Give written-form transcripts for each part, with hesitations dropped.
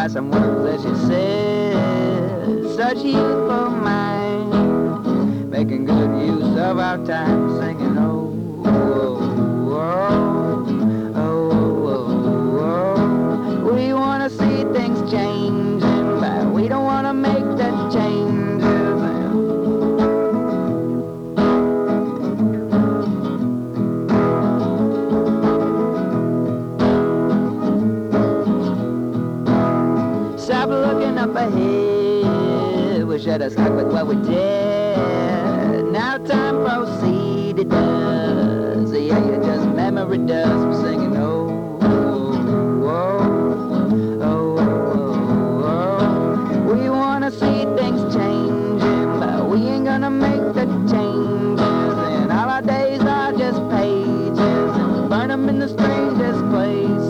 by some words that she said. Such youthful mind, making good use of our time, singing, oh, oh, oh, oh, oh, oh. We want to see things changing, but we don't want to make that changes. Stop looking up ahead. Wish I'd have stuck with what we did. Now time proceed, it does. Yeah, yeah, just memory does. We're singing, oh, oh, oh, oh, oh. We wanna see things changing, but we ain't gonna make the changes. And all our days are just pages, and we burn them in the strangest places.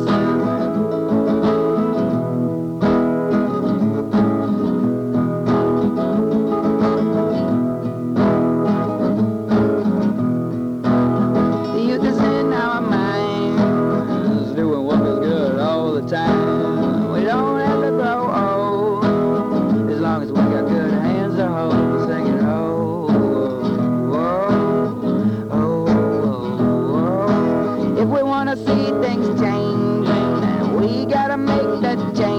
Time. We don't have to grow old as long as we got good hands to hold. Singing, oh, oh, oh, oh, oh. If we want to see things changing, then we gotta make that change.